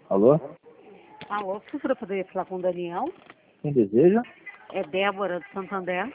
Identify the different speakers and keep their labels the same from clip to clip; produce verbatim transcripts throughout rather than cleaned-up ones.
Speaker 1: Alô?
Speaker 2: Alô, professora, poderia falar com o Daniel?
Speaker 1: Quem deseja?
Speaker 2: É Débora do Santander.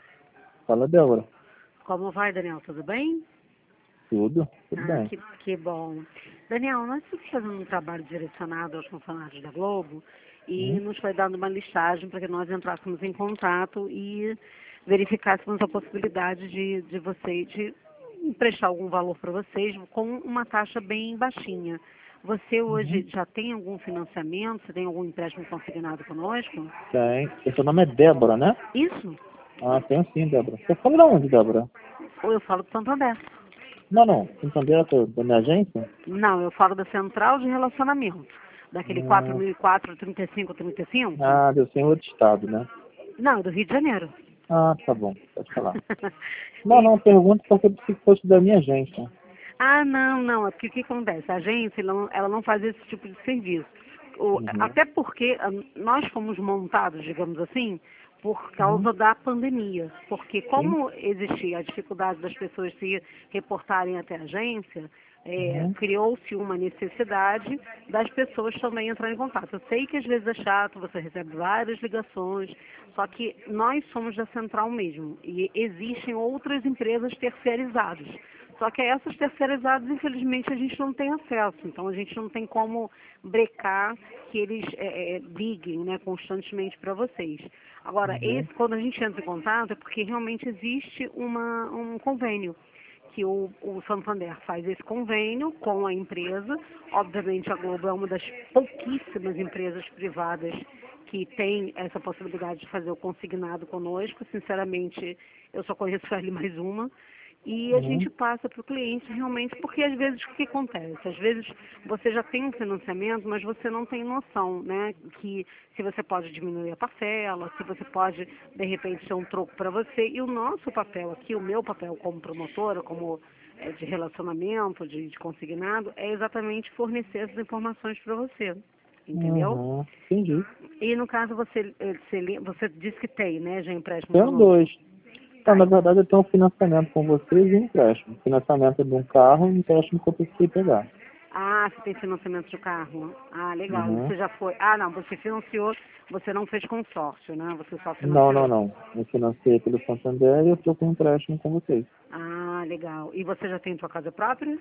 Speaker 1: Fala, Débora.
Speaker 2: Como vai, Daniel? Tudo bem?
Speaker 1: Tudo? Tudo
Speaker 2: Ah,
Speaker 1: bem.
Speaker 2: que, que bom. Daniel, nós estamos fazendo um trabalho direcionado aos funcionários da Globo e
Speaker 1: Hum?
Speaker 2: nos foi dando uma listagem para que nós entrássemos em contato e verificássemos a possibilidade de, de vocês, de emprestar algum valor para vocês com uma taxa bem baixinha. Você hoje
Speaker 1: Uhum.
Speaker 2: já tem algum financiamento? Você tem algum empréstimo consignado conosco?
Speaker 1: Tem. E seu nome é Débora, né?
Speaker 2: Isso?
Speaker 1: Ah, tenho sim, Débora. Você fala de onde, Débora?
Speaker 2: Ou eu falo do Santander?
Speaker 1: Não, não. Santander é da minha agência?
Speaker 2: Não, eu falo da central de relacionamento. Daquele quatro
Speaker 1: Ah,
Speaker 2: mil e quatro, trinta e cinco, trinta e cinco?
Speaker 1: ah, deu sem outro estado, né?
Speaker 2: Não, do Rio de Janeiro.
Speaker 1: Ah, tá bom. Pode falar. Não,
Speaker 2: E-
Speaker 1: não. Pergunto porque eu preciso que fosse da minha agência.
Speaker 2: ah, não, não. É porque o que acontece? A agência, ela não, ela não faz esse tipo de serviço. O-
Speaker 1: Uhum.
Speaker 2: até porque ah, nós fomos montados, digamos assim, por
Speaker 1: Uhum.
Speaker 2: causa da pandemia. Porque
Speaker 1: Sim?
Speaker 2: como existia a dificuldade das pessoas se reportarem até a agência, é,
Speaker 1: Uhum.
Speaker 2: criou-se uma necessidade das pessoas também entrarem em contato. Eu sei que às vezes é chato, você recebe várias ligações, só que nós somos da central mesmo e existem outras empresas terceirizadas. Só que a essas terceirizadas, infelizmente, a gente não tem acesso. Então, a gente não tem como brecar que eles é, é, liguem, né, constantemente para vocês. Agora,
Speaker 1: Uhum.
Speaker 2: esse, quando a gente entra em contato, é porque realmente existe uma, um convênio que o, o Santander faz esse convênio com a empresa. Obviamente, a Globo é uma das pouquíssimas empresas privadas que tem essa possibilidade de fazer o consignado conosco. Sinceramente, eu só conheço ali mais uma. E a
Speaker 1: Uhum.
Speaker 2: gente passa para o cliente realmente, porque às vezes o que acontece? Às vezes você já tem um financiamento, mas você não tem noção, né? Que se você pode diminuir a parcela, se você pode, de repente, ter um troco para você. E o nosso papel aqui, o meu papel como promotora, como é, de relacionamento, de, de consignado, é exatamente fornecer essas informações para você. Entendeu?
Speaker 1: Uhum. Entendi.
Speaker 2: E no caso você, eh, você, você disse que tem, né? Já empréstimo
Speaker 1: Tenho
Speaker 2: conosco.
Speaker 1: dois. Então,
Speaker 2: Tá.
Speaker 1: na verdade, eu tenho um financiamento com vocês e um empréstimo. Financiamento de um carro e um empréstimo que eu precisei pegar.
Speaker 2: Ah, você tem financiamento de carro. Ah, legal.
Speaker 1: Uhum.
Speaker 2: Você já foi. Ah, não, você financiou, você não fez consórcio, né? Você só
Speaker 1: Não, não,
Speaker 2: financiou.
Speaker 1: não. Eu financiei pelo Santander e eu estou com um empréstimo com vocês.
Speaker 2: Ah, legal. E você já tem sua casa própria?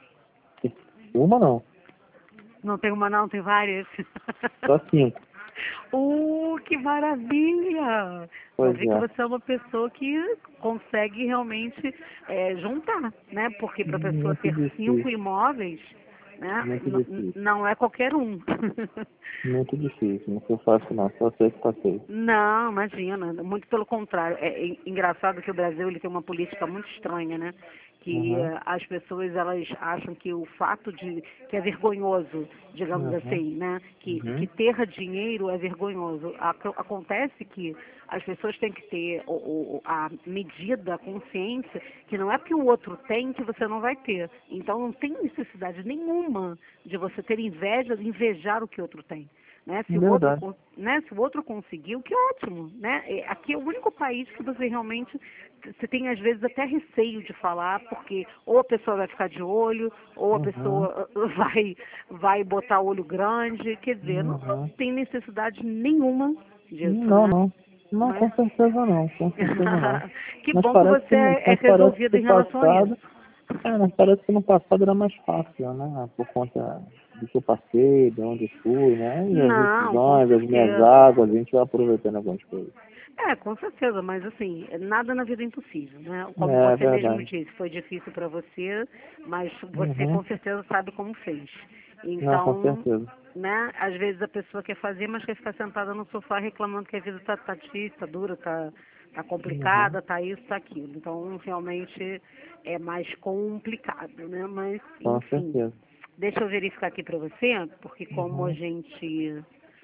Speaker 1: Uma não,
Speaker 2: Não tem uma não, tem várias.
Speaker 1: só cinco.
Speaker 2: Uh, que maravilha! Pra
Speaker 1: Pois
Speaker 2: ver que
Speaker 1: é.
Speaker 2: você é uma pessoa que consegue realmente é, juntar, né? Porque para a pessoa
Speaker 1: Muito
Speaker 2: ter cinco
Speaker 1: difícil.
Speaker 2: imóveis, né?
Speaker 1: Muito
Speaker 2: n- n-
Speaker 1: difícil.
Speaker 2: não é qualquer um.
Speaker 1: Muito difícil. Não foi fácil não. Só sei que passei.
Speaker 2: Não, imagina, muito pelo contrário. É, é engraçado que o Brasil ele tem uma política muito estranha, né? Que
Speaker 1: Uhum.
Speaker 2: eh, as pessoas elas acham que o fato de que é vergonhoso, digamos
Speaker 1: Uhum.
Speaker 2: assim, né? Que, que
Speaker 1: Uhum.
Speaker 2: ter dinheiro é vergonhoso. Ac- Acontece que as pessoas têm que ter o, o- a medida, a consciência, que não é porque o outro tem que você não vai ter. Então não tem necessidade nenhuma de você ter inveja, de invejar o que o outro tem. Né? Se o outro,
Speaker 1: Verdade.
Speaker 2: con- né? Se o outro conseguiu, que ótimo, né? É, aqui é o único país que você realmente você tem às vezes até receio de falar, porque ou a pessoa vai ficar de olho, ou a
Speaker 1: Uhum.
Speaker 2: pessoa uh, vai vai botar olho grande, quer dizer, não, não
Speaker 1: Uhum.
Speaker 2: tem necessidade nenhuma disso,
Speaker 1: Não,
Speaker 2: né?
Speaker 1: não. Não,
Speaker 2: Mas
Speaker 1: com certeza não. Com certeza não.
Speaker 2: que
Speaker 1: Mas
Speaker 2: bom que
Speaker 1: parece que,
Speaker 2: você
Speaker 1: no-
Speaker 2: é
Speaker 1: mas parece
Speaker 2: resolvido
Speaker 1: que
Speaker 2: em
Speaker 1: o
Speaker 2: relação a isso.
Speaker 1: passado. É, mas parece que no passado era mais fácil, né? Por conta do que eu passei, de onde fui, né? E as
Speaker 2: Não, com
Speaker 1: decisões, as minhas
Speaker 2: certeza.
Speaker 1: águas, a gente vai aproveitando algumas coisas.
Speaker 2: É, com certeza, mas assim, nada na vida é impossível, né? Como
Speaker 1: É
Speaker 2: você mesmo
Speaker 1: verdade.
Speaker 2: disse, foi difícil para você, mas você
Speaker 1: Uhum.
Speaker 2: com certeza sabe como fez.
Speaker 1: Não, com
Speaker 2: Então,
Speaker 1: certeza.
Speaker 2: né, às vezes a pessoa quer fazer, mas quer ficar sentada no sofá reclamando que a vida tá, tá difícil, tá dura, tá, tá
Speaker 1: Uhum.
Speaker 2: complicada, tá isso, tá aquilo. Então, realmente é mais complicado, né? Mas,
Speaker 1: Com
Speaker 2: enfim,
Speaker 1: certeza.
Speaker 2: deixa eu verificar aqui para você, porque como a
Speaker 1: Uhum.
Speaker 2: gente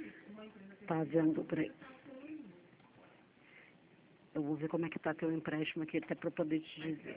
Speaker 2: tá vendo por aí. Eu vou ver como é que tá teu empréstimo aqui, até para poder te dizer.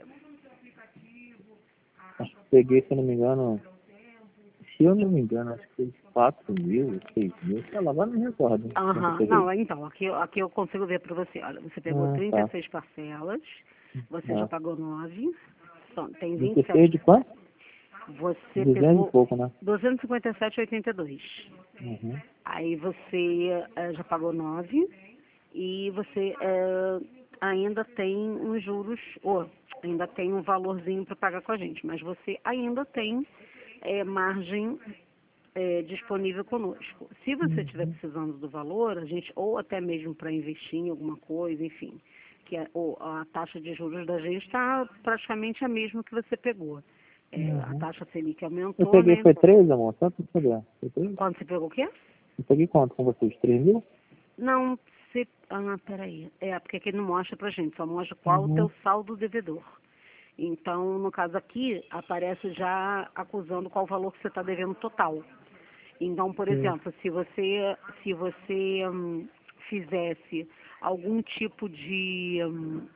Speaker 1: Acho que peguei, se eu não me engano, se eu não me engano, acho que foi quatro mil, seis mil, sei lá, agora não me recordo quanto eu
Speaker 2: Aham,
Speaker 1: peguei.
Speaker 2: não, então, aqui, aqui eu consigo ver para você. Olha, você pegou
Speaker 1: Ah,
Speaker 2: trinta e
Speaker 1: tá.
Speaker 2: seis parcelas, você já
Speaker 1: É.
Speaker 2: pagou nove, são, tem vinte e
Speaker 1: dezesseis
Speaker 2: sete
Speaker 1: de quanto?
Speaker 2: Você
Speaker 1: duzentos
Speaker 2: pegou
Speaker 1: e pouco, né?
Speaker 2: duzentos e cinquenta e sete vírgula oitenta e dois.
Speaker 1: Uhum.
Speaker 2: Aí você eh, já pagou nove e você eh, ainda tem uns juros, ou ainda tem um valorzinho para pagar com a gente, mas você ainda tem eh, margem eh, disponível conosco. Se você estiver
Speaker 1: Uhum.
Speaker 2: precisando do valor, a gente, ou até mesmo para investir em alguma coisa, enfim, que a, ou a taxa de juros da gente está praticamente a mesma que você pegou. Eh, a
Speaker 1: Uhum.
Speaker 2: taxa Selic
Speaker 1: Eu
Speaker 2: aumentou,
Speaker 1: peguei,
Speaker 2: né?
Speaker 1: foi três, amor? Só pra saber. Foi três?
Speaker 2: Quando você pegou o quê?
Speaker 1: Eu peguei quanto com vocês? Três mil?
Speaker 2: Não, se... Ah, peraí. É, porque aqui não mostra pra gente, só mostra qual o
Speaker 1: Uhum.
Speaker 2: teu saldo devedor. Então, no caso aqui, aparece já acusando qual o valor que você está devendo total. Então, por
Speaker 1: Sim.
Speaker 2: exemplo, se você, se você hum, fizesse algum tipo de hum,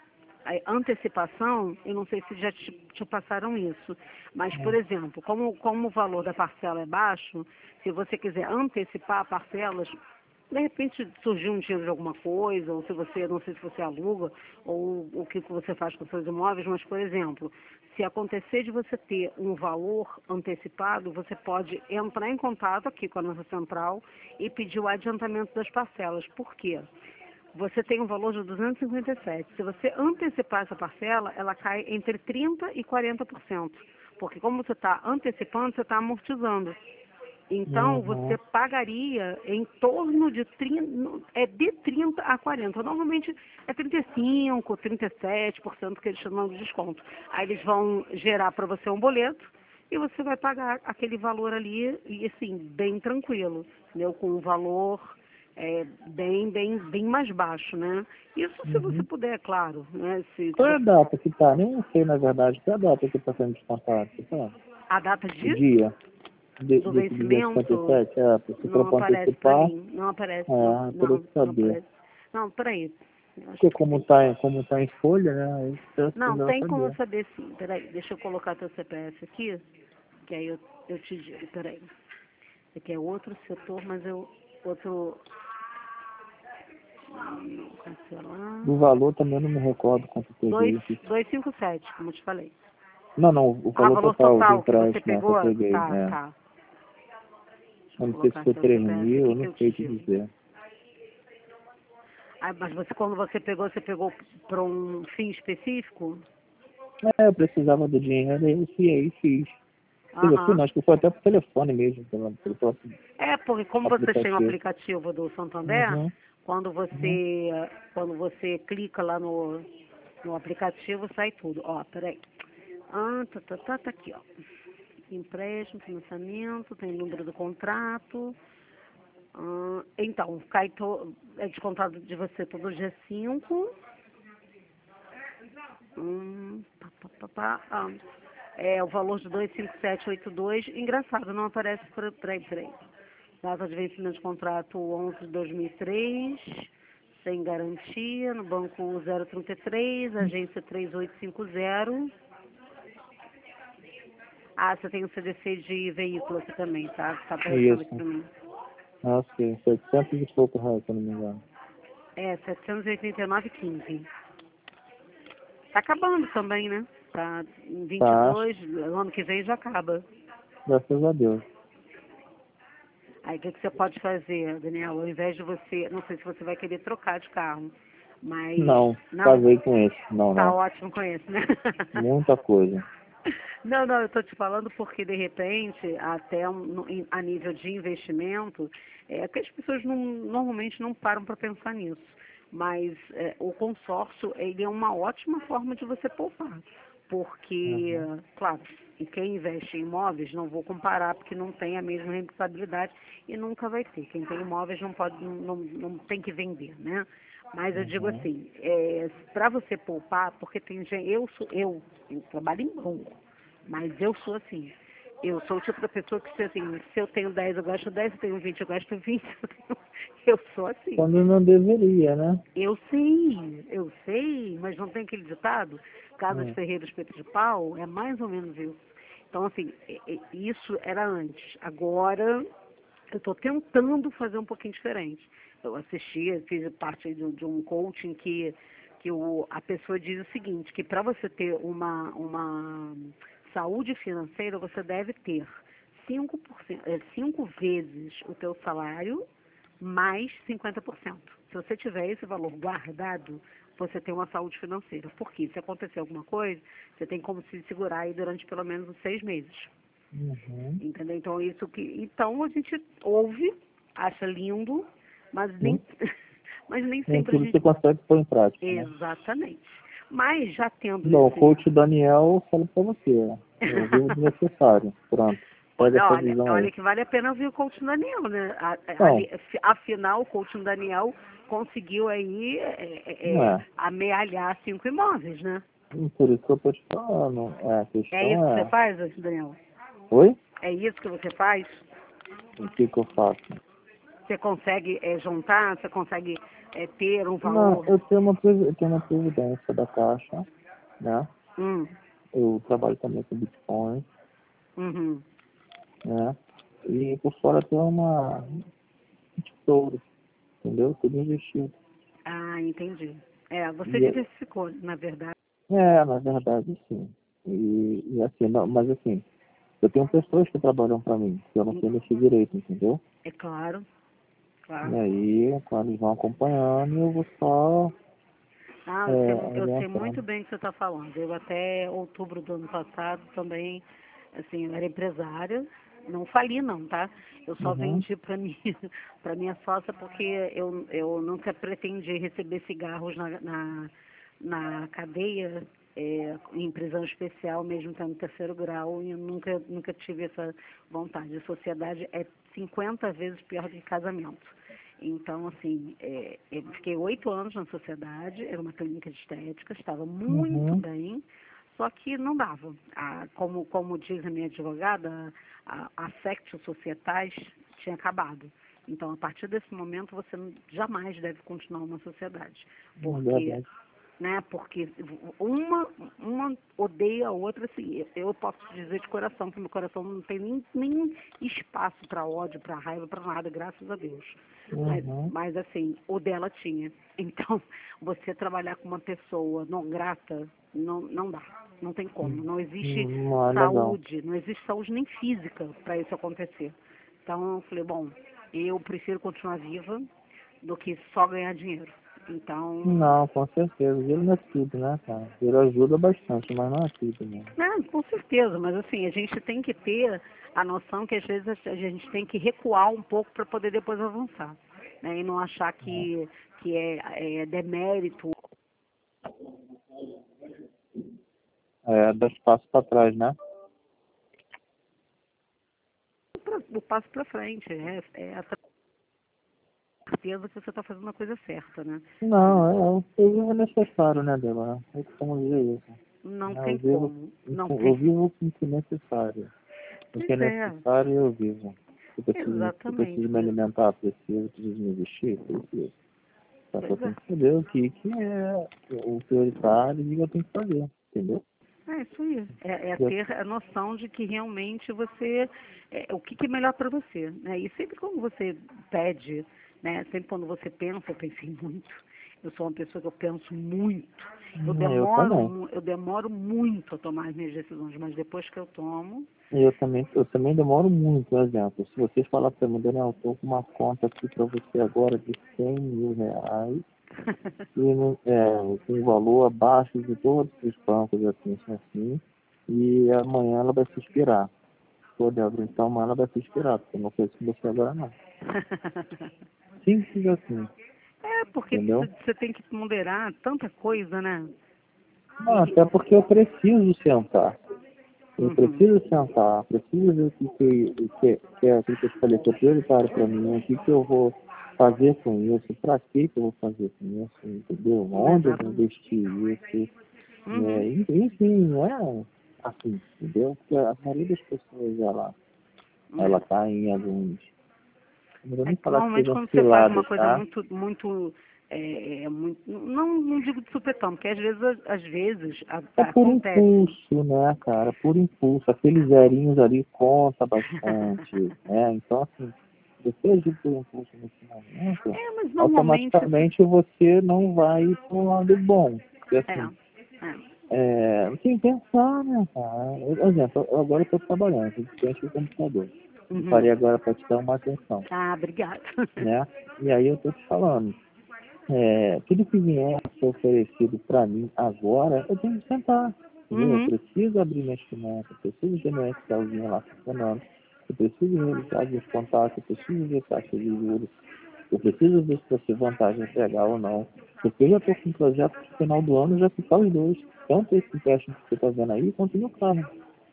Speaker 2: a antecipação, eu não sei se já te, te passaram isso, mas, por
Speaker 1: É.
Speaker 2: exemplo, como, como o valor da parcela é baixo, se você quiser antecipar parcelas, de repente surgiu um dinheiro de alguma coisa, ou se você, não sei se você aluga, ou o que que você faz com seus imóveis, mas, por exemplo, se acontecer de você ter um valor antecipado, você pode entrar em contato aqui com a nossa central e pedir o adiantamento das parcelas. Por quê? Você tem um valor de duzentos e cinquenta e sete. Se você antecipar essa parcela, ela cai entre trinta por cento e quarenta por cento. Porque como você está antecipando, você está amortizando. Então, você
Speaker 1: Uhum.
Speaker 2: pagaria em torno de trinta, é de trinta a quarenta. Normalmente é trinta e cinco, trinta e sete por cento que eles chamam de desconto. Aí eles vão gerar para você um boleto e você vai pagar aquele valor ali, e assim, bem tranquilo, entendeu? Com um valor é, bem, bem, bem mais baixo, né? Isso se você
Speaker 1: Uhum.
Speaker 2: puder, claro, né? Se, se
Speaker 1: Qual é a
Speaker 2: você-
Speaker 1: data que tá? Nem sei, na verdade. Qual é a data que tá sendo descontado? Você sabe?
Speaker 2: a data
Speaker 1: O
Speaker 2: de,
Speaker 1: dia de,
Speaker 2: do
Speaker 1: desse duzentos e cinquenta e
Speaker 2: vencimento
Speaker 1: sete? É, se for
Speaker 2: não
Speaker 1: para
Speaker 2: aparece para
Speaker 1: antecipar,
Speaker 2: mim, não aparece, não,
Speaker 1: é, eu teria
Speaker 2: não,
Speaker 1: que
Speaker 2: não
Speaker 1: saber.
Speaker 2: aparece. Não, peraí, eu acho
Speaker 1: Porque
Speaker 2: que
Speaker 1: como
Speaker 2: tem.
Speaker 1: tá, em- como tá em folha, né? Aí eu
Speaker 2: Não,
Speaker 1: precisava
Speaker 2: tem como
Speaker 1: saber.
Speaker 2: saber sim, peraí, deixa eu colocar teu C P F aqui, que aí eu, eu te digo, peraí. Esse aqui é outro setor, mas eu, outro, hum, cancelar.
Speaker 1: Do valor também eu não me recordo quanto eu
Speaker 2: Dois,
Speaker 1: peguei.
Speaker 2: dois, cinco, sete, como eu te falei.
Speaker 1: Não, não, o
Speaker 2: Ah,
Speaker 1: valor
Speaker 2: valor
Speaker 1: total do
Speaker 2: total que você
Speaker 1: empréstimo, né, que eu
Speaker 2: pegou?
Speaker 1: peguei.
Speaker 2: Tá,
Speaker 1: É.
Speaker 2: tá. Deixa eu
Speaker 1: Eu não sei se
Speaker 2: colocar
Speaker 1: foi
Speaker 2: seu
Speaker 1: três
Speaker 2: C P F
Speaker 1: mil,
Speaker 2: aqui
Speaker 1: eu
Speaker 2: que
Speaker 1: não
Speaker 2: eu te
Speaker 1: sei te
Speaker 2: digo.
Speaker 1: dizer.
Speaker 2: Ah, mas você, quando você pegou, você pegou para um fim específico?
Speaker 1: É, eu precisava do dinheiro e eu fui aí fiz. Quer dizer, fui
Speaker 2: Aham.
Speaker 1: não, acho que foi até por telefone mesmo, pelo, pelo próprio
Speaker 2: É, porque como você tem o
Speaker 1: aplicativo.
Speaker 2: aplicativo do Santander,
Speaker 1: Uhum,
Speaker 2: quando
Speaker 1: uhum.
Speaker 2: você, quando você clica lá no, no aplicativo, sai tudo. Ó, peraí. Ah, tá, tá, tá, tá aqui, ó. Empréstimo, financiamento, tem o número do contrato. Ah, então, cai to, é descontado de você todo dia cinco. Hum, pá, pá, pá, pá, ah, é o valor de dois cinco sete oito dois. Engraçado, não aparece por. Peraí, peraí. Data de vencimento de contrato onze de dois mil e três, sem garantia, no banco zero trinta e três, agência três oito cinco zero. Ah, você tem o C D C de veículo aqui também, tá? Tá aparecendo aqui
Speaker 1: Isso.
Speaker 2: pra mim.
Speaker 1: Ah, sim, setecentos e pouco reais, se eu não me engano.
Speaker 2: É, setecentos e oitenta e nove vírgula quinze. Tá acabando também, né? Tá em
Speaker 1: Tá, acho,
Speaker 2: vinte e dois, ano que vem já acaba.
Speaker 1: graças a Deus.
Speaker 2: Aí o que, que você pode fazer, Daniel? Ao invés de você, não sei se você vai querer trocar de carro, mas
Speaker 1: Não,
Speaker 2: não,
Speaker 1: casei com esse. Não,
Speaker 2: tá
Speaker 1: não.
Speaker 2: ótimo com esse, né?
Speaker 1: Muita coisa.
Speaker 2: Não, não, eu estou te falando porque, de repente, até um- no- em- a nível de investimento, é que as pessoas não- normalmente não param para pensar nisso. Mas é, o consórcio, ele é uma ótima forma de você poupar. Porque,
Speaker 1: Uhum.
Speaker 2: claro, e quem investe em imóveis, não vou comparar porque não tem a mesma rentabilidade e nunca vai ter. Quem tem imóveis não pode, não, não, não tem que vender, né? Mas eu digo
Speaker 1: Uhum.
Speaker 2: assim, é, para você poupar, porque tem gente, eu sou, eu, eu trabalho em banco, mas eu sou assim. Eu sou o tipo da pessoa que, se, assim, se eu tenho dez eu gasto dez, se eu tenho vinte eu gasto vinte. Eu, tenho- eu sou assim.
Speaker 1: Quando não deveria, né?
Speaker 2: Eu sei, eu sei, mas não tem aquele ditado? Casa de
Speaker 1: Hum.
Speaker 2: ferreiro, espeto de pau, é mais ou menos isso. Então, assim, é- é- isso era antes. Agora, eu estou tentando fazer um pouquinho diferente. Eu assisti, fiz parte de, um de um coaching que, que o, a pessoa diz o seguinte, que para você ter uma, uma saúde financeira, você deve ter cinco por cento, é, cinco vezes o teu salário mais cinquenta por cento. Se você tiver esse valor guardado, você tem uma saúde financeira. Porque se acontecer alguma coisa, você tem como se segurar aí durante pelo menos uns seis meses.
Speaker 1: Uhum.
Speaker 2: Entendeu? Então, isso que, então a gente ouve, acha lindo, mas nem, mas nem
Speaker 1: Nem
Speaker 2: sempre a
Speaker 1: tudo
Speaker 2: gente...
Speaker 1: você consegue pôr em prática, né?
Speaker 2: Exatamente. Mas já tendo
Speaker 1: Bom, o
Speaker 2: isso...
Speaker 1: coach Daniel fala pra você, né? Eu vivo do necessário. Pronto. Pega essa
Speaker 2: Olha,
Speaker 1: visão aí.
Speaker 2: olha que vale a pena ouvir o coach Daniel, né? A- a-
Speaker 1: Não,
Speaker 2: ali- Afinal, o coach Daniel conseguiu aí é, é,
Speaker 1: não
Speaker 2: é,
Speaker 1: é.
Speaker 2: amealhar cinco imóveis, né?
Speaker 1: Por isso que eu tô te falando. É, a
Speaker 2: É isso
Speaker 1: questão
Speaker 2: que você
Speaker 1: é...
Speaker 2: faz, Daniel?
Speaker 1: Oi?
Speaker 2: É isso que você faz?
Speaker 1: O que que eu faço?
Speaker 2: Você consegue é, juntar? Você consegue é, ter um
Speaker 1: Não,
Speaker 2: valor?
Speaker 1: eu tenho uma, previ- eu tenho uma previdência da Caixa, né?
Speaker 2: Hum,
Speaker 1: Eu trabalho também com Bitcoin,
Speaker 2: uhum.
Speaker 1: né? E por fora tem uma um tesouro, entendeu? Tudo investido.
Speaker 2: Ah, entendi. É, você
Speaker 1: E, é,
Speaker 2: diversificou, na verdade.
Speaker 1: é, na verdade, sim. E, e assim, não, mas assim, eu tenho pessoas que trabalham para mim, que eu não sei mexer direito, entendeu?
Speaker 2: É claro,
Speaker 1: E
Speaker 2: claro.
Speaker 1: aí, quando eles vão acompanhando, eu vou só
Speaker 2: Ah, eu
Speaker 1: é,
Speaker 2: sei, eu sei muito
Speaker 1: orientando.
Speaker 2: bem o que você está falando. Eu até outubro do ano passado também, assim, eu era empresária, não fali não, tá? Eu só
Speaker 1: Uhum,
Speaker 2: vendi para mim, para minha sócia porque eu, eu nunca pretendi receber cigarros na, na, na cadeia, é, em prisão especial, mesmo estando no terceiro grau, e eu nunca, nunca tive essa vontade. A sociedade é cinquenta vezes pior do que casamento. Então, assim, é, eu fiquei oito anos na sociedade, era uma clínica de estética, estava muito
Speaker 1: uhum,
Speaker 2: bem, só que não dava. Ah, como, como diz a minha advogada, a, a sectio societais tinha acabado. Então, a partir desse momento, você não- jamais deve continuar uma sociedade,
Speaker 1: é
Speaker 2: porque
Speaker 1: verdade.
Speaker 2: né? Porque uma, uma odeia a outra, assim, eu posso te dizer de coração, que meu coração não tem nem, nem espaço para ódio, para raiva, para nada, graças a Deus. Mas,
Speaker 1: Uhum,
Speaker 2: mas, assim, o dela tinha. Então, você trabalhar com uma pessoa não grata, não, não dá, não tem como. Não existe
Speaker 1: hum, não é legal.
Speaker 2: saúde, não existe saúde nem física para isso acontecer. Então, eu falei, bom, eu prefiro continuar viva do que só ganhar dinheiro. Então,
Speaker 1: Não, com certeza. Ele não é tudo, né, cara? Ele ajuda bastante, mas não é tudo, né?
Speaker 2: não, com certeza, mas assim, a gente tem que ter a noção que às vezes a gente tem que recuar um pouco para poder depois avançar, né? E não achar que, que é, é demérito
Speaker 1: É, dá espaço para trás, né?
Speaker 2: pra- o passo para frente, é, é a certeza que você está fazendo a coisa certa, né?
Speaker 1: Não, é, o eu vivo necessário, né, Débora? Eu costumo dizer isso.
Speaker 2: Não
Speaker 1: Né? Eu
Speaker 2: tem
Speaker 1: vivo,
Speaker 2: como, não
Speaker 1: eu
Speaker 2: tem.
Speaker 1: vivo com o que é necessário. O que é
Speaker 2: Pois é,
Speaker 1: necessário, eu vivo. Eu preciso, eu preciso me
Speaker 2: exatamente,
Speaker 1: alimentar, preciso, preciso me vestir, preciso. Só que eu
Speaker 2: pois é.
Speaker 1: tenho que saber o que, que é o prioritário e o que eu tenho que fazer, entendeu?
Speaker 2: É isso aí. É, é
Speaker 1: Eu,
Speaker 2: ter a noção de que realmente você, é, o que, que é melhor para você, né? E sempre quando você pede, né? Sempre quando você pensa, eu pensei muito. Eu sou uma pessoa que eu penso muito. Eu
Speaker 1: eu
Speaker 2: demoro,
Speaker 1: também.
Speaker 2: mu- eu demoro muito a tomar as minhas decisões, mas depois que eu tomo,
Speaker 1: E eu também, eu também demoro muito, por exemplo. Se vocês falar para mim, Daniel, eu tô com uma conta aqui para você agora de cem mil reais, e não- é, com um valor abaixo de todos os bancos, assim, assim, assim, e amanhã ela vai se expirar. Pô, Débora, então amanhã ela vai se expirar, porque eu não conheço você agora não. Simples assim,
Speaker 2: é porque
Speaker 1: entendeu?
Speaker 2: você tem que ponderar tanta coisa, né?
Speaker 1: Não,
Speaker 2: E,
Speaker 1: até porque eu preciso sentar. Eu
Speaker 2: uhum.
Speaker 1: preciso sentar, preciso ver o que, que, o que, que é aquilo que eu te falei que é prioritário para mim, o que, que eu vou fazer com isso, para que, que eu vou fazer com isso, entendeu? Onde eu vou
Speaker 2: Exatamente.
Speaker 1: investir isso,
Speaker 2: Uhum.
Speaker 1: né? Enfim, não é assim, entendeu? Porque a maioria das pessoas, ela, ela
Speaker 2: É.
Speaker 1: tá em alguns, não vou
Speaker 2: É
Speaker 1: nem
Speaker 2: que
Speaker 1: falar que
Speaker 2: normalmente
Speaker 1: sejam
Speaker 2: quando você faz uma
Speaker 1: ciladas,
Speaker 2: coisa
Speaker 1: tá?
Speaker 2: muito, muito, é, é, muito não, não digo de supetão, porque às vezes, às vezes a-
Speaker 1: É
Speaker 2: a-
Speaker 1: por
Speaker 2: acontece.
Speaker 1: impulso, né, cara? Por impulso. Aqueles zerinhos ali conta bastante, né? Então, assim, você agir por impulso nesse momento,
Speaker 2: É, mas normalmente, assim,
Speaker 1: automaticamente você não vai para um lado bom. Porque,
Speaker 2: é,
Speaker 1: assim,
Speaker 2: é.
Speaker 1: É, tem que pensar, né, cara? Eu, por exemplo, eu agora estou trabalhando, estou de frente ao computador. Eu
Speaker 2: Uhum.
Speaker 1: parei agora para te dar uma atenção,
Speaker 2: Ah, obrigada.
Speaker 1: né? E aí eu estou te falando, é, tudo que vier a ser oferecido para mim agora, eu tenho que sentar. Entendeu? Eu
Speaker 2: Uhum.
Speaker 1: preciso abrir meu instrumento, eu preciso ter meu Excelzinho lá funcionando, eu preciso revisar os contatos, eu preciso ver taxa de juros, eu preciso ver se vai ser vantagem pegar ou não. Porque eu já estou com um projeto no final do ano já ficar os dois. Tanto esse empréstimo que você está vendo aí, quanto no carro.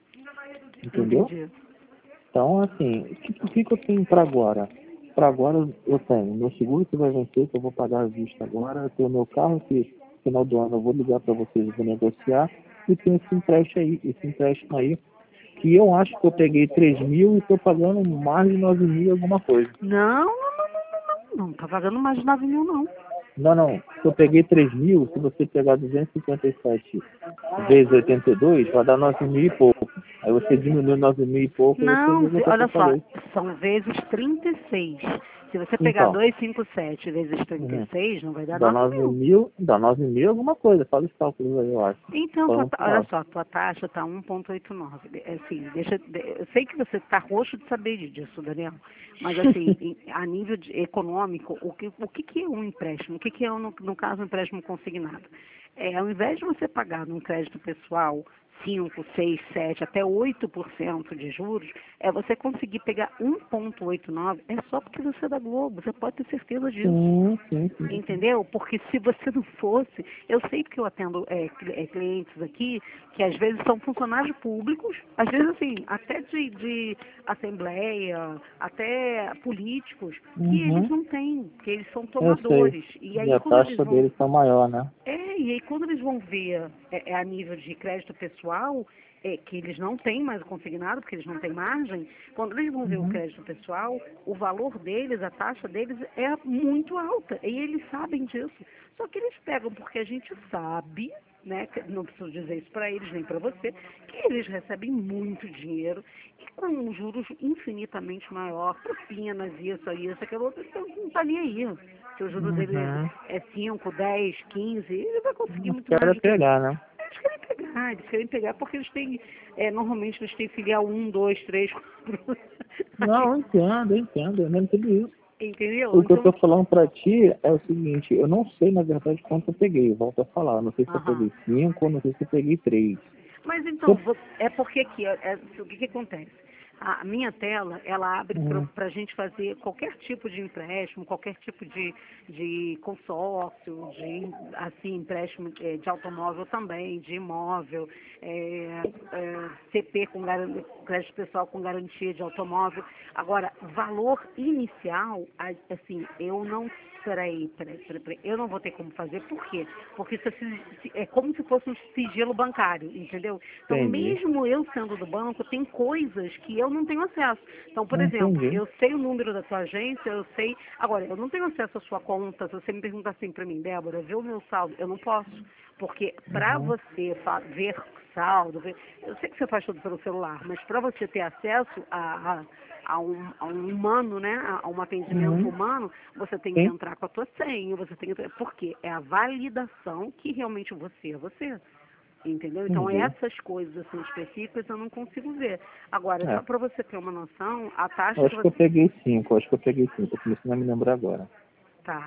Speaker 1: Entendeu?
Speaker 2: Entendi.
Speaker 1: Então, assim, o que, o que que eu tenho para agora? Para agora eu tenho meu seguro que vai vencer, que eu vou pagar à vista agora. Eu tenho meu carro que no final do ano eu vou ligar para vocês e vou negociar. E tem esse empréstimo aí, esse empréstimo aí, que eu acho que eu peguei três mil e estou pagando mais de nove mil alguma coisa.
Speaker 2: Não, não, não, não, não, não tá pagando mais de nove mil, não.
Speaker 1: Não, não. Se eu peguei três mil, se você pegar duzentos e cinquenta e sete vezes oitenta e dois, vai dar nove mil e pouco. Aí você diminui nove mil e pouco e você vê
Speaker 2: Não,
Speaker 1: o
Speaker 2: se-
Speaker 1: que eu
Speaker 2: olha só,
Speaker 1: falei.
Speaker 2: são vezes trinta e seis. Se você pegar
Speaker 1: Então,
Speaker 2: duzentos e cinquenta e sete vezes trinta e
Speaker 1: uhum,
Speaker 2: seis, não vai dar
Speaker 1: dá
Speaker 2: nove
Speaker 1: nove
Speaker 2: mil.
Speaker 1: mil, dá nove mil alguma coisa. Faz os cálculos aí, eu acho.
Speaker 2: Então, tua
Speaker 1: Falando
Speaker 2: ta- olha
Speaker 1: claro.
Speaker 2: só, tua taxa está um vírgula oitenta e nove. É, Assim, deixa, de- eu sei que você está roxo de saber disso, Daniel, mas assim, em- a nível de- econômico, o que, o que, que é um empréstimo? O que, que é, no, no caso, um empréstimo consignado? É, ao invés de você pagar num crédito pessoal cinco, seis, sete, até oito por cento de juros, é você conseguir pegar um vírgula oitenta e nove, é só porque você é da Globo, você pode ter certeza disso.
Speaker 1: Sim, sim, sim, sim.
Speaker 2: Entendeu? Porque se você não fosse, eu sei que eu atendo é, cli- é, clientes aqui que às vezes são funcionários públicos, às vezes assim, até de, de assembleia, até políticos, que eles
Speaker 1: Uhum,
Speaker 2: não têm, que eles são
Speaker 1: eu sei.
Speaker 2: tomadores. E
Speaker 1: E
Speaker 2: aí
Speaker 1: a
Speaker 2: quando eles
Speaker 1: taxa
Speaker 2: vão
Speaker 1: deles tá maior, né?
Speaker 2: é, e aí quando eles vão ver é, é, a nível de crédito pessoal, é, que eles não têm mais o consignado, porque eles não têm margem, quando eles vão ver o
Speaker 1: Uhum.
Speaker 2: crédito pessoal, o valor deles, a taxa deles é muito alta. E eles sabem disso. Só que eles pegam porque a gente sabe, né, que não preciso dizer isso para eles nem para você, que eles recebem muito dinheiro e com um juros infinitamente maior, propinas, isso, isso, aquilo outro, então não está nem aí. Se o juro dele
Speaker 1: Uhum.
Speaker 2: é cinco, dez, quinze, ele vai conseguir
Speaker 1: Os
Speaker 2: muito mais
Speaker 1: caras
Speaker 2: do que isso.
Speaker 1: pegar, né?
Speaker 2: Eles querem pegar, eles querem pegar porque eles têm, é, normalmente eles têm filial um, dois, três, quatro.
Speaker 1: Não, eu entendo, eu entendo, eu entendo tudo isso.
Speaker 2: Entendeu?
Speaker 1: O que eu
Speaker 2: Então,
Speaker 1: tô falando pra ti é o seguinte, eu não sei na verdade quanto eu peguei, eu volto a falar, eu não sei se eu
Speaker 2: aham.
Speaker 1: peguei cinco, ou não sei se eu peguei três.
Speaker 2: Mas
Speaker 1: Se
Speaker 2: então,
Speaker 1: eu...
Speaker 2: vo- é porque aqui, é- é- o que, que acontece? A minha tela, ela abre
Speaker 1: Uhum.
Speaker 2: para a gente fazer qualquer tipo de empréstimo, qualquer tipo de, de consórcio, de assim, empréstimo eh, de automóvel também, de imóvel, eh, eh, C P com garan- crédito pessoal com garantia de automóvel. Agora, valor inicial, a- assim, eu não Peraí, peraí, peraí, peraí. Eu não vou ter como fazer, por quê? Porque isso é, si- si- é como se fosse um sigilo bancário, entendeu? Então,
Speaker 1: Entendi,
Speaker 2: mesmo eu sendo do banco, tem coisas que eu não tenho acesso. Então, por exemplo,
Speaker 1: entendi.
Speaker 2: eu sei o número da sua agência, eu sei. Agora, eu não tenho acesso à sua conta. Se você me pergunta assim para mim, Débora, vê o meu saldo, eu não posso. Porque para
Speaker 1: Uhum.
Speaker 2: você fa- ver saldo, ver, eu sei que você faz tudo pelo celular, mas para você ter acesso a, a a um, a um humano, né, a, a um atendimento
Speaker 1: Uhum.
Speaker 2: humano, você tem que
Speaker 1: Sim,
Speaker 2: entrar com a tua senha, você tem que, porque é a validação que realmente você é você. Entendeu? Então,
Speaker 1: entendi.
Speaker 2: essas coisas assim específicas eu não consigo ver. Agora,
Speaker 1: É,
Speaker 2: só para você ter uma noção, a taxa
Speaker 1: eu
Speaker 2: que
Speaker 1: acho que eu
Speaker 2: você.
Speaker 1: peguei cinco, eu acho que eu peguei cinco, eu comecei a me lembrar agora.
Speaker 2: Tá.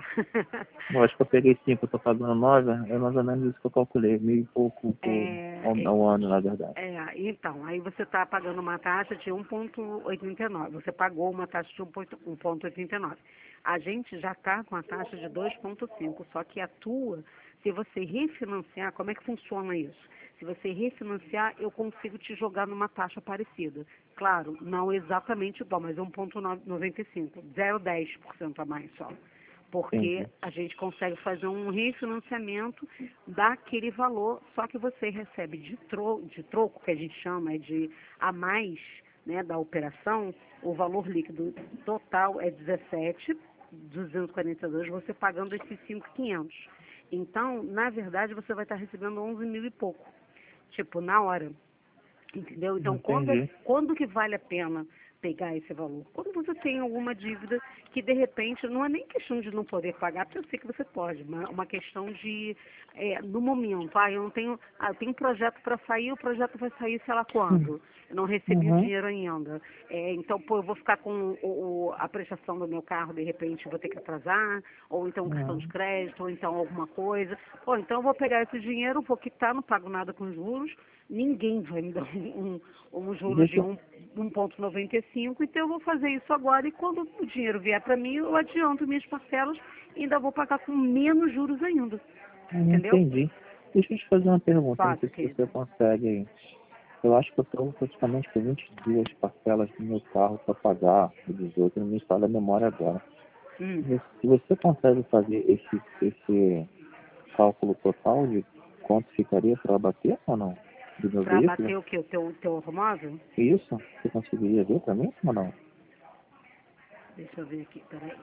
Speaker 1: Eu acho que eu peguei cinco, eu tô pagando nove, é mais ou menos isso que eu calculei, meio e pouco por,
Speaker 2: É,
Speaker 1: ao,
Speaker 2: é,
Speaker 1: ao ano, na verdade.
Speaker 2: é, então, aí você está pagando uma taxa de um vírgula oitenta e nove. Você pagou uma taxa de um vírgula oitenta e nove. A gente já está com a taxa de dois vírgula cinco, só que a tua, se você refinanciar, como é que funciona isso? Se você refinanciar, eu consigo te jogar numa taxa parecida. Claro, não exatamente igual, mas um vírgula noventa e cinco, zero vírgula dez por cento a mais só. Porque
Speaker 1: Entendi.
Speaker 2: a gente consegue fazer um refinanciamento daquele valor, só que você recebe de, tro de troco, que a gente chama é de a mais, né, da operação, o valor líquido total é dezessete mil duzentos e quarenta e dois, você pagando esses cinco mil e quinhentos. Então, na verdade, você vai estar recebendo onze mil e pouco, tipo, na hora. Entendeu? Então, quando,
Speaker 1: Entendi.
Speaker 2: quando que vale a pena pegar esse valor? Quando você tem alguma dívida que, de repente, não é nem questão de não poder pagar, porque eu sei que você pode, mas uma questão de, é, no momento, ah, eu não tenho, ah, eu tenho um projeto para sair, o projeto vai sair sei lá quando, eu não recebi o
Speaker 1: Uhum.
Speaker 2: dinheiro ainda. É, então, pô, eu vou ficar com o, o- a prestação do meu carro, de repente, eu vou ter que atrasar, ou então questão de
Speaker 1: Uhum.
Speaker 2: crédito, ou então alguma coisa. Ou então eu vou pegar esse dinheiro, vou quitar, não pago nada com juros, ninguém vai me dar um, um, um juro
Speaker 1: Deixa
Speaker 2: de
Speaker 1: eu...
Speaker 2: um, um vírgula noventa e cinco, então eu vou fazer isso agora e quando o dinheiro vier para mim, eu adianto minhas parcelas e ainda vou pagar com menos juros ainda.
Speaker 1: eu
Speaker 2: Entendeu?
Speaker 1: entendi. Deixa eu te fazer uma pergunta, não sei
Speaker 2: Fácil,
Speaker 1: se
Speaker 2: querido.
Speaker 1: você consegue aí. Eu acho que eu tenho praticamente com vinte e duas parcelas do meu carro para pagar, o dezoito, não me fala a memória agora.
Speaker 2: Hum.
Speaker 1: Se você consegue fazer esse, esse cálculo total de quanto ficaria para bater ou não? Do meu
Speaker 2: Para
Speaker 1: veículo?
Speaker 2: bater o quê? O teu, teu automóvel?
Speaker 1: Isso? Você conseguiria ver para mim ou não?
Speaker 2: Deixa eu ver aqui, peraí.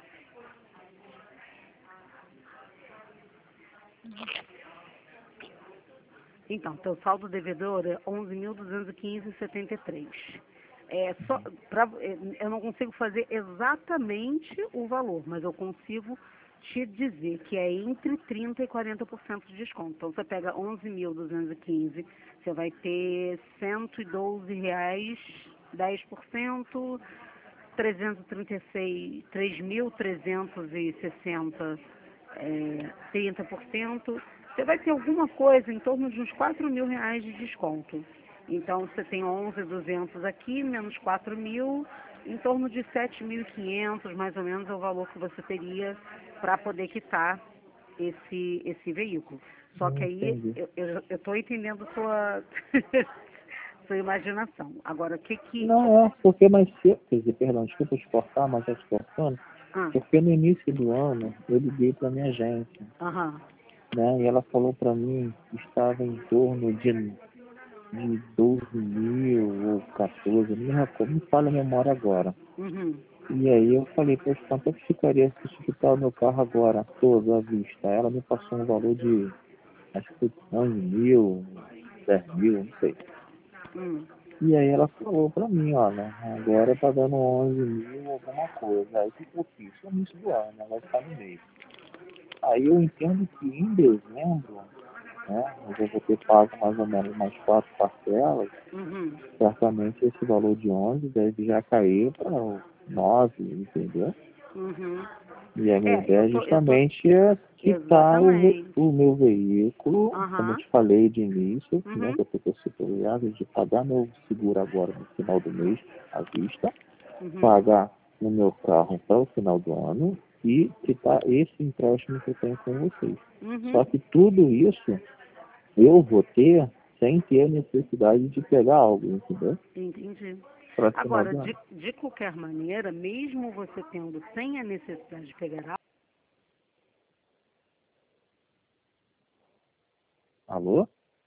Speaker 2: Então, teu saldo devedor é onze mil duzentos e quinze vírgula setenta e três. É só, pra, é, eu não consigo fazer exatamente o valor, mas eu consigo te dizer que é entre trinta por cento e quarenta por cento de desconto. Então, você pega onze mil duzentos e quinze, você vai ter cento e doze reais, dez por cento, trezentos e trinta e seis, três mil trezentos e sessenta, é, trinta por cento, você vai ter alguma coisa em torno de uns quatro mil reais de desconto. Então, você tem onze mil e duzentos aqui, menos quatro mil, em torno de sete mil e quinhentos, mais ou menos, é o valor que você teria para poder quitar esse, esse veículo. Só que
Speaker 1: Não
Speaker 2: aí,
Speaker 1: entendi.
Speaker 2: eu estou entendendo sua, sua imaginação. Agora, o que que...
Speaker 1: Não, é, porque mais cedo, quer dizer, perdão, desculpa te cortar, mas já te cortando,
Speaker 2: Ah,
Speaker 1: porque no início do ano eu liguei para minha agência,
Speaker 2: aham.
Speaker 1: né, e ela falou para mim que estava em torno de, de doze mil ou quatorze, não me recordo, me fala a memória agora.
Speaker 2: Uhum.
Speaker 1: E aí eu falei, poxa, quanto é que ficaria se eu quitar o meu carro agora, todo à vista? Ela me passou um valor de, acho que foi onze mil, dez mil, não sei.
Speaker 2: Hum.
Speaker 1: E aí ela falou pra mim, olha, agora tá dando onze mil alguma coisa. Aí o que que eu fiz? No início do ano, né? Vai ficar no mês. Aí eu entendo que em dezembro, né, eu já vou ter pago mais ou menos mais quatro parcelas,
Speaker 2: Uhum.
Speaker 1: certamente esse valor de onze deve já cair para nove, entendeu?
Speaker 2: Uhum.
Speaker 1: E a minha
Speaker 2: É, eu
Speaker 1: ideia
Speaker 2: tô, eu tô,
Speaker 1: justamente é quitar o, ve-
Speaker 2: exatamente.
Speaker 1: o meu veículo, como eu
Speaker 2: Aham.
Speaker 1: te falei de início, né,
Speaker 2: Uhum.
Speaker 1: que eu estou considerado de pagar meu seguro agora no final do mês, à vista,
Speaker 2: Uhum.
Speaker 1: pagar o meu carro para o final do ano e quitar esse empréstimo que eu tenho com vocês. Só
Speaker 2: Uhum.
Speaker 1: que tudo isso eu vou ter sem ter a necessidade de pegar algo, entendeu?
Speaker 2: Entendi.
Speaker 1: Para o final
Speaker 2: Agora,
Speaker 1: do
Speaker 2: de,
Speaker 1: ano.
Speaker 2: de qualquer maneira, mesmo você tendo sem a necessidade de pegar
Speaker 1: Alô?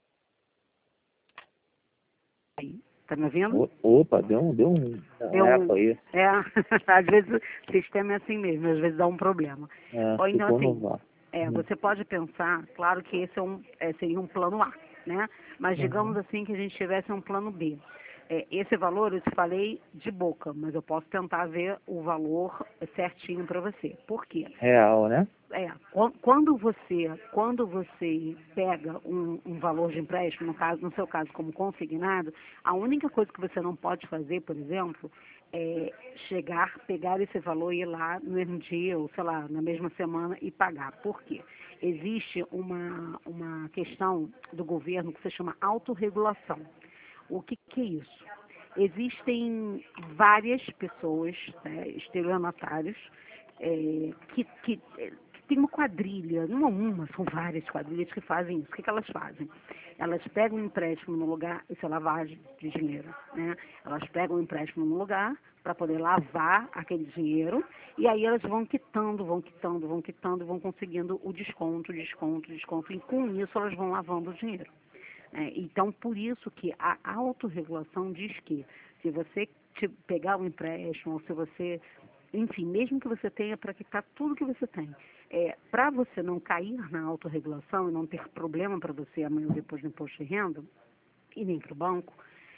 Speaker 2: aí, tá me ouvindo?
Speaker 1: O- Opa, deu um, deu um, um
Speaker 2: Deu
Speaker 1: eco
Speaker 2: um.
Speaker 1: aí.
Speaker 2: É, às vezes o sistema é assim mesmo, às vezes dá um problema.
Speaker 1: É,
Speaker 2: Ou então
Speaker 1: ficou no
Speaker 2: assim,
Speaker 1: VAR.
Speaker 2: é,
Speaker 1: Uhum.
Speaker 2: você pode pensar, claro que esse é um, é, seria um plano A, né? Mas digamos
Speaker 1: Uhum.
Speaker 2: assim que a gente tivesse um plano B. É, esse valor eu te falei de boca, mas eu posso tentar ver o valor certinho para você. Por quê?
Speaker 1: Real, né?
Speaker 2: É, quan- quando você, quando você pega um, um valor de empréstimo, no caso, no seu caso como consignado, a única coisa que você não pode fazer, por exemplo, é chegar, pegar esse valor e ir lá no mesmo dia, ou sei lá, na mesma semana e pagar. Por quê? Existe uma, uma questão do governo que se chama autorregulação. O que, que é isso? Existem várias pessoas, né, estelionatários, é, que, que, é, que tem uma quadrilha, não é uma, são várias quadrilhas que fazem isso. O que, que elas fazem? Elas pegam um empréstimo no lugar, isso é lavagem de dinheiro, né? Elas pegam um empréstimo no lugar para poder lavar aquele dinheiro e aí elas vão quitando, vão quitando, vão quitando, vão conseguindo o desconto, desconto, desconto e com isso elas vão lavando o dinheiro. É, então, por isso que a autorregulação diz que se você te pegar um empréstimo, ou se você, enfim, mesmo que você tenha para quitar tudo que você tem, é, para você não cair na autorregulação e não ter problema para você amanhã ou depois no imposto de renda, e nem para o banco,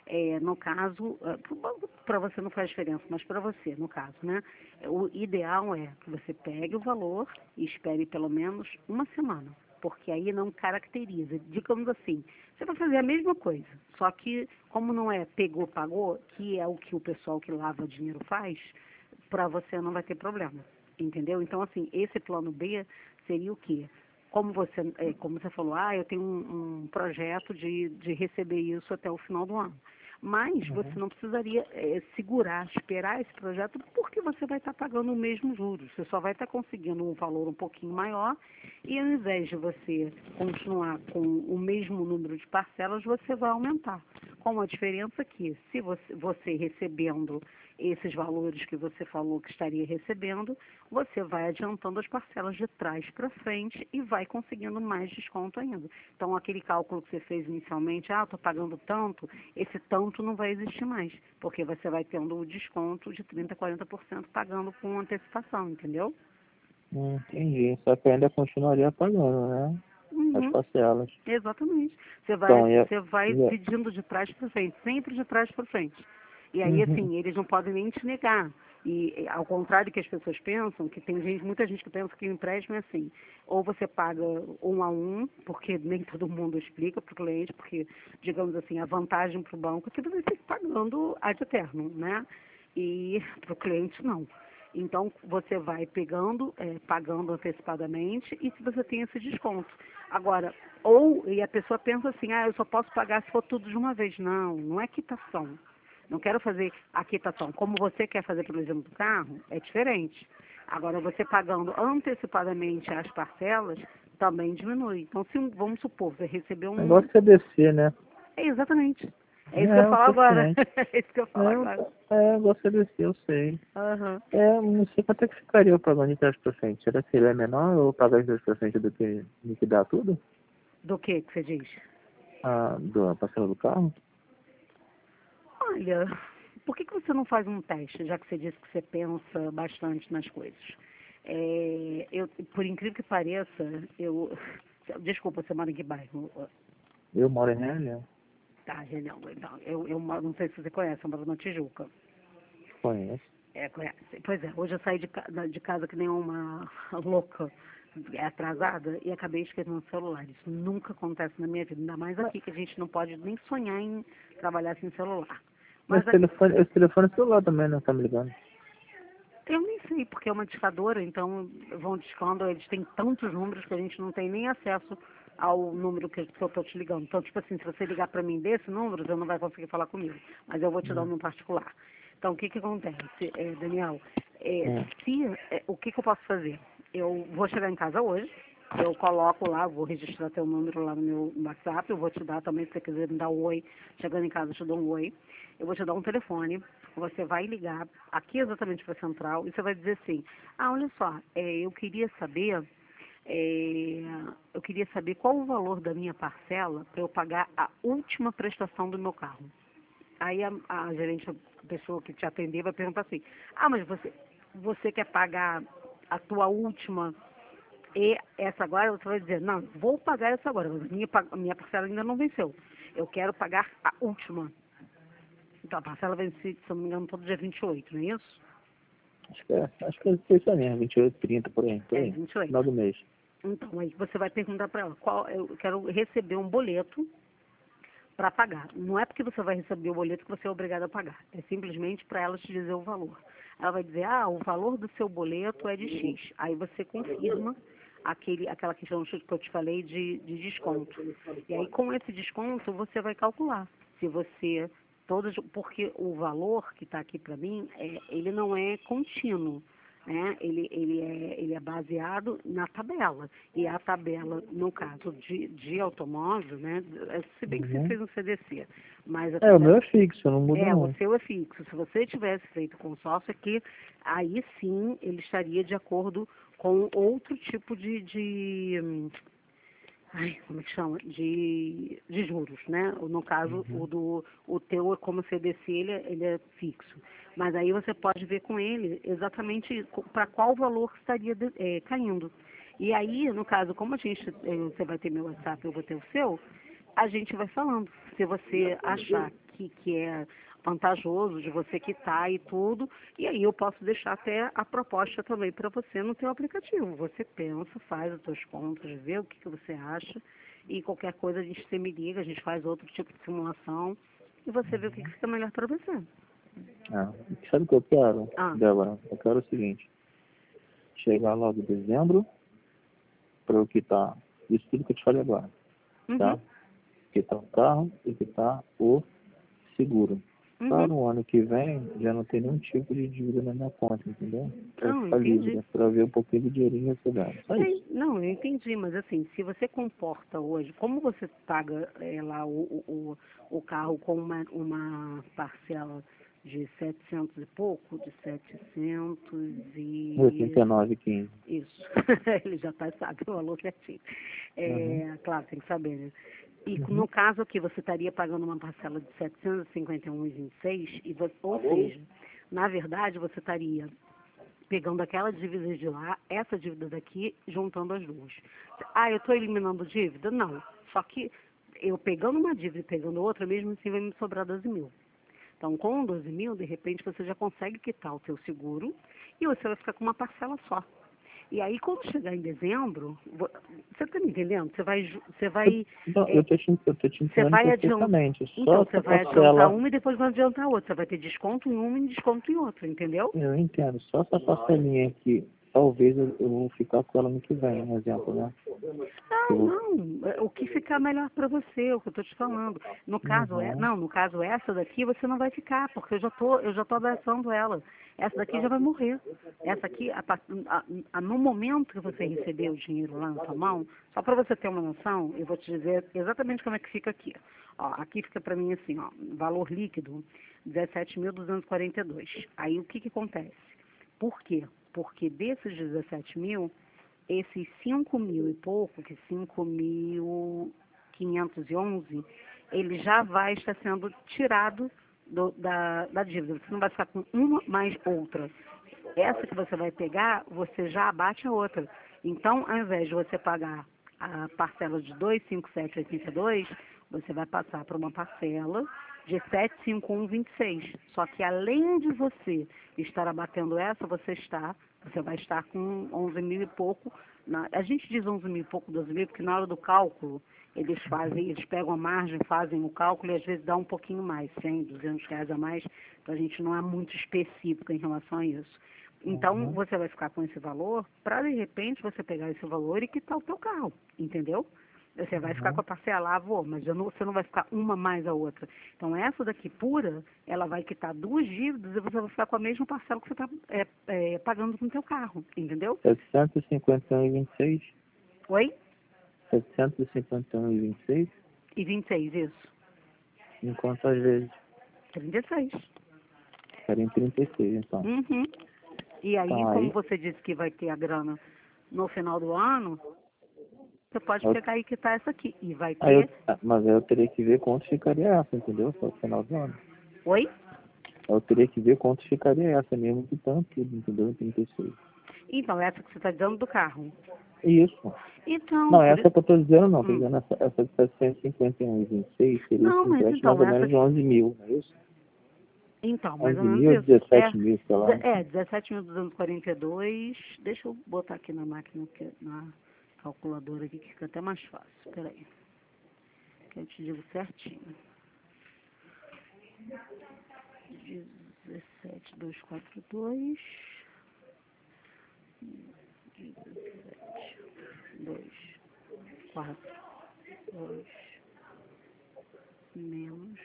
Speaker 2: É, no caso, para você não faz diferença, mas para você, no caso, né? O ideal é que você pegue o valor e espere pelo menos uma semana, porque aí não caracteriza. Digamos assim, você vai fazer a mesma coisa, só que como não é pegou, pagou, que é o que o pessoal que lava dinheiro faz, para você não vai ter problema, entendeu? Então, assim, esse plano B seria o quê? Como você, é, como você falou, ah, eu tenho um, um projeto de, de receber isso até o final do ano. Mas você
Speaker 1: Uhum.
Speaker 2: não precisaria é, segurar, esperar esse projeto, porque você vai estar pagando o mesmo juros. Você só vai estar conseguindo um valor um pouquinho maior e ao invés de você continuar com o mesmo número de parcelas, você vai aumentar. Com a diferença que, se você, você recebendo esses valores que você falou que estaria recebendo, você vai adiantando as parcelas de trás para frente e vai conseguindo mais desconto ainda. Então, aquele cálculo que você fez inicialmente, ah, estou pagando tanto, esse tanto não vai existir mais, porque você vai tendo o desconto de trinta por cento, quarenta por cento pagando com antecipação, entendeu?
Speaker 1: Hum, entendi. Só que ainda continuaria pagando, né? As
Speaker 2: Uhum.
Speaker 1: parcelas.
Speaker 2: Exatamente. Você vai,
Speaker 1: Então, ia,
Speaker 2: você vai
Speaker 1: ia,
Speaker 2: pedindo de trás para frente, sempre de trás para frente. E aí,
Speaker 1: uhum.
Speaker 2: assim, eles não podem nem te negar. E e, ao contrário que as pessoas pensam, que tem gente, muita gente que pensa que o empréstimo é assim, ou você paga um a um, porque nem todo mundo explica para o cliente, porque, digamos assim, a vantagem para o banco é que você fica pagando ad eterno, né? E para o cliente não. Então, você vai pegando, é, pagando antecipadamente e se você tem esse desconto. Agora, ou, e a pessoa pensa assim, ah, eu só posso pagar se for tudo de uma vez. Não, não é quitação. Não quero fazer a quitação. Como você quer fazer pelo exemplo do carro, é diferente. Agora, você pagando antecipadamente as parcelas, também diminui. Então, se, um- vamos supor, você recebeu um...
Speaker 1: Negócio é descer, né?
Speaker 2: É, exatamente. É isso que eu
Speaker 1: É, o
Speaker 2: falo agora.
Speaker 1: suficiente.
Speaker 2: É isso que eu falo agora.
Speaker 1: É, é, negócio é descer, eu sei.
Speaker 2: Aham.
Speaker 1: É, não sei quanto é que ficaria eu pagando de trás pra frente. Será que ele é menor ou pagar de trás pra frente do que liquidar tudo?
Speaker 2: Do que que você diz?
Speaker 1: A, do, a parcela do carro?
Speaker 2: Olha, por que que você não faz um teste, já que você disse que você pensa bastante nas coisas? É, eu, por incrível que pareça, eu... Desculpa, você mora em que bairro?
Speaker 1: Eu moro em Realengo.
Speaker 2: Tá, genial. Então, eu, eu moro- não sei se você conhece, eu moro na Tijuca.
Speaker 1: Conheço.
Speaker 2: É, conhece. Pois é, hoje eu saí de, ca- de casa que nem uma louca, é, atrasada, e acabei esquecendo o celular. Isso nunca acontece na minha vida, ainda mais
Speaker 1: Mas,
Speaker 2: aqui, que a gente não pode nem sonhar em trabalhar sem celular.
Speaker 1: mas
Speaker 2: Mas
Speaker 1: esse
Speaker 2: a-
Speaker 1: telefone, esse telefone é celular também, né? Tá me ligando.
Speaker 2: eu nem sei, porque é uma discadora, então vão discando, eles têm tantos números que a gente não tem nem acesso ao número que que eu estou te ligando. Então, tipo assim, se você ligar para mim desse número, você não vai conseguir falar comigo, mas eu vou te dar
Speaker 1: Hum.
Speaker 2: um particular. Então, o que que acontece, eh, Daniel? Eh,
Speaker 1: Hum.
Speaker 2: se, eh, o que que eu posso fazer? Eu vou chegar em casa hoje, eu coloco lá, vou registrar teu número lá no meu WhatsApp, eu vou te dar também, se você quiser me dar um oi, chegando em casa eu te dou um oi. Eu vou te dar um telefone, você vai ligar aqui exatamente para a central e você vai dizer assim, ah, olha só, é, eu queria saber, é, eu queria saber qual o valor da minha parcela para eu pagar a última prestação do meu carro. Aí a, a gerente, a pessoa que te atender vai perguntar assim, ah, mas você, você quer pagar a tua última e essa agora? Você vai dizer, não, vou pagar essa agora, mas a minha, pa- a minha parcela ainda não venceu. Eu quero pagar a última. Então, a parcela vence, se eu não me engano, todo dia vinte e oito, não é isso?
Speaker 1: Acho que é, acho que foi isso mesmo, vinte e oito, trinta por aí, por
Speaker 2: É,
Speaker 1: aí.
Speaker 2: vinte e oito.
Speaker 1: Final do mês.
Speaker 2: Então, aí você vai perguntar para ela, qual, eu quero receber um boleto para pagar. Não é porque você vai receber o boleto que você é obrigado a pagar. É simplesmente para ela te dizer o valor. Ela vai dizer, ah, o valor do seu boleto é de X. Aí você confirma aquele, aquela questão que eu te falei de, de desconto. E aí, com esse desconto, você vai calcular se você... Todos, porque o valor que está aqui para mim, é, ele não é contínuo, né? Ele, ele, é, ele é baseado na tabela. E a tabela, no caso de, de automóvel, né? Se bem que você
Speaker 1: Uhum.
Speaker 2: fez um C D C, mas a
Speaker 1: É, o
Speaker 2: tabela,
Speaker 1: meu é fixo, não muda
Speaker 2: é, o
Speaker 1: não.
Speaker 2: seu é fixo. Se você tivesse feito consórcio aqui, aí sim ele estaria de acordo com outro tipo de, de hum, ai, como é que chama? De, de juros, né? No caso, o
Speaker 1: Uhum.
Speaker 2: do o teu, é como C D C, ele, é- ele é fixo. Mas aí você pode ver com ele exatamente para qual valor estaria de- eh, caindo. E aí, no caso, como a gente, eh, você vai ter meu WhatsApp, eu vou ter o seu, a gente vai falando. Se você achar que, que é vantajoso de você quitar e tudo, e aí eu posso deixar até a proposta também para você no teu aplicativo. Você pensa, faz as suas contas, vê o que, que você acha, e qualquer coisa a gente você me liga, a gente faz outro tipo de simulação, e você vê o que, que fica melhor para você.
Speaker 1: Ah, sabe o que eu quero,
Speaker 2: Ah.
Speaker 1: Débora? Eu quero o seguinte, chegar logo em dezembro, para eu quitar isso tudo que eu te falei agora,
Speaker 2: Uhum.
Speaker 1: tá? Quitar o carro e quitar o seguro.
Speaker 2: Uhum.
Speaker 1: Para o ano que vem, já não tem nenhum tipo de dívida na minha conta, entendeu? Para
Speaker 2: Não,
Speaker 1: ficar
Speaker 2: entendi.
Speaker 1: livre, para ver um pouquinho de dinheirinho recebendo. Só
Speaker 2: É,
Speaker 1: isso.
Speaker 2: não, eu entendi, mas assim, se você comporta hoje, como você paga é, lá o, o, o o carro com uma, uma parcela de setecentos e pouco, de setecentos e...
Speaker 1: oitenta e nove, quinze.
Speaker 2: Isso, ele já tá, sabe o valor certinho.
Speaker 1: Uhum.
Speaker 2: É, claro, tem que saber, né? E
Speaker 1: Uhum.
Speaker 2: no caso aqui, você estaria pagando uma parcela de setecentos e cinquenta e um vírgula vinte e seis, e você, ou seja, na verdade, você estaria pegando aquela dívida de lá, essa dívida daqui, juntando as duas. Ah, eu estou eliminando dívida? Não. Só que eu pegando uma dívida e pegando outra, mesmo assim vai me sobrar doze mil. Então, com doze mil, de repente, você já consegue quitar o seu seguro e você vai ficar com uma parcela só. E aí, quando chegar em dezembro, vo- você está me entendendo? Você vai, ju- você vai,
Speaker 1: Não,
Speaker 2: é,
Speaker 1: eu tô te, eu tô te
Speaker 2: você
Speaker 1: entendendo
Speaker 2: vai adiantar.
Speaker 1: perfeitamente.
Speaker 2: Então,
Speaker 1: Só
Speaker 2: você
Speaker 1: essa
Speaker 2: vai adiantar
Speaker 1: parcela,
Speaker 2: uma e depois vai adiantar outra. Você vai ter desconto em uma e desconto em outra, entendeu?
Speaker 1: eu entendo. Só essa parcelinha aqui, talvez eu, eu vou ficar com ela no que vem, um exemplo, né?
Speaker 2: Não,
Speaker 1: Eu,
Speaker 2: não. É o que ficar melhor para você, é o que eu estou te falando. No caso é,
Speaker 1: uhum,
Speaker 2: não, no caso essa daqui você não vai ficar, porque eu já tô, eu já tô abraçando ela. Essa daqui já vai morrer. Essa aqui, a, part- a- a- no momento que você receber o dinheiro lá na sua mão, só para você ter uma noção, eu vou te dizer exatamente como é que fica aqui. Ó, aqui fica para mim assim, ó, valor líquido dezessete mil duzentos e quarenta e dois. Aí o que que acontece? Por quê? Porque desses dezessete mil, esses cinco mil e pouco, que cinco mil quinhentos e onze, ele já vai estar sendo tirado do- da, da dívida. Você não vai ficar com uma mais outra. Essa que você vai pegar, você já abate a outra. Então, ao invés de você pagar a parcela de duzentos e cinquenta e sete vírgula oitenta e dois, você vai passar para uma parcela de setecentos e cinquenta e um vírgula vinte e seis. Só que além de você estar abatendo essa, você está, você vai estar com onze mil e pouco. Na, a gente diz onze mil e pouco, doze mil, porque na hora do cálculo, eles fazem, eles pegam a margem, fazem o cálculo e às vezes dá um pouquinho mais, cem, duzentos reais a mais, então a gente não é muito específico em relação a isso. Então,
Speaker 1: uhum,
Speaker 2: você vai ficar com esse valor para, de repente, você pegar esse valor e quitar o teu carro, entendeu? Você vai ficar com
Speaker 1: uhum.
Speaker 2: a parcela, ah, vou, mas eu não- você não vai ficar uma mais a outra. Então, essa daqui pura, ela vai quitar duas dívidas e você vai ficar com a mesma parcela que você está é, é, pagando com o teu carro, entendeu?
Speaker 1: setecentos e cinquenta e um e vinte e seis.
Speaker 2: Oi?
Speaker 1: setecentos e cinquenta e um e vinte e seis.
Speaker 2: E vinte e seis, isso.
Speaker 1: Em quantas vezes?
Speaker 2: trinta e seis.
Speaker 1: Querem trinta e seis, então.
Speaker 2: Uhum. E aí,
Speaker 1: Então
Speaker 2: como
Speaker 1: aí,
Speaker 2: você disse que vai ter a grana no final do ano, você pode
Speaker 1: eu,
Speaker 2: pegar e quitar essa aqui. E vai
Speaker 1: aí eu,
Speaker 2: ter...
Speaker 1: ah, mas aí eu teria que ver quanto ficaria essa, entendeu? Só no final do ano.
Speaker 2: Oi?
Speaker 1: Eu teria que ver quanto ficaria essa mesmo que tanto, tudo, entendeu? Em trinta e seis.
Speaker 2: Então, essa que você está dizendo do carro.
Speaker 1: Isso.
Speaker 2: Então,
Speaker 1: Não,
Speaker 2: por
Speaker 1: essa
Speaker 2: isso...
Speaker 1: que eu tô dizendo não, tô
Speaker 2: Hum.
Speaker 1: dizendo essa, essa de setecentos e cinquenta e um e vinte e seis seria
Speaker 2: Não,
Speaker 1: esse
Speaker 2: mas
Speaker 1: empréstimo mais
Speaker 2: então,
Speaker 1: ou
Speaker 2: essa...
Speaker 1: menos de onze mil, não é isso?
Speaker 2: Então, mais ou
Speaker 1: onze
Speaker 2: menos
Speaker 1: mil,
Speaker 2: isso. É,
Speaker 1: dezessete mil, sei lá.
Speaker 2: de- é dezessete mil duzentos e quarenta e dois. Deixa eu botar aqui na máquina, que- na calculadora aqui, que fica até mais fácil. Espera aí, que eu te digo certinho. dezessete mil duzentos e quarenta e dois. dezessete, dois, quatro, dois, menos,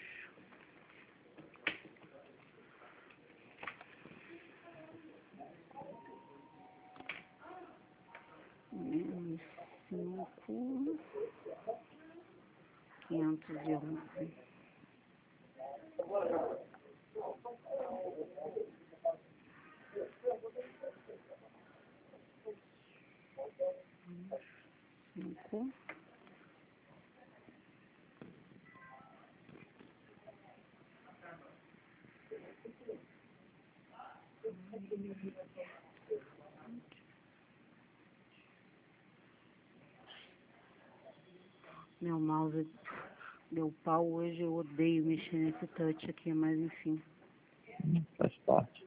Speaker 2: menos cinco, quinhentos e onze. Cinco, meu mouse Deu pau hoje, eu odeio mexer nesse touch aqui, mas enfim.
Speaker 1: Hum, faz parte.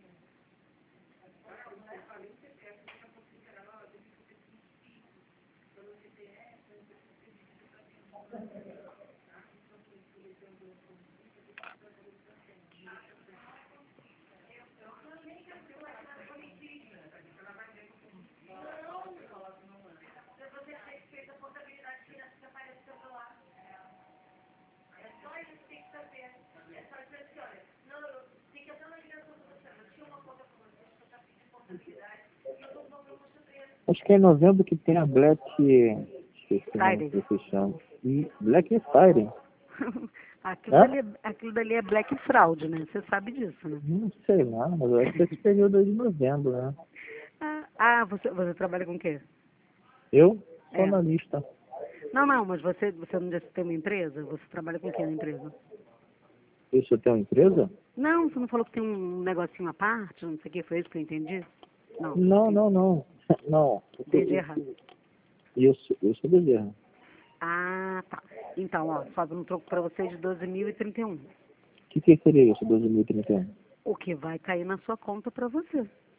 Speaker 1: Acho que é em novembro que tem a Black... Esqueci o nome que você chama. E Black Friday.
Speaker 2: aquilo,
Speaker 1: É?
Speaker 2: dali é, aquilo dali é black fraud, né? Você sabe disso, né?
Speaker 1: Não sei lá, mas eu acho que é esse período aí de novembro, né?
Speaker 2: Ah, ah, você, você trabalha com o quê?
Speaker 1: Eu sou
Speaker 2: É.
Speaker 1: analista.
Speaker 2: Não, não, mas você, você não disse que tem uma empresa? Você trabalha com o quê na empresa?
Speaker 1: Isso tem uma empresa?
Speaker 2: Não, você não falou que tem um negocinho à parte, não sei o que, foi isso que eu entendi? Não,
Speaker 1: Não,
Speaker 2: entendi,
Speaker 1: não, não. Não.
Speaker 2: entendi errado.
Speaker 1: Isso, isso é bezerra.
Speaker 2: Ah, tá. Então, ó, sobe um troco pra você de doze mil e trinta e um.
Speaker 1: O que, que seria isso, doze mil e trinta e um?
Speaker 2: O que vai cair na sua conta pra você.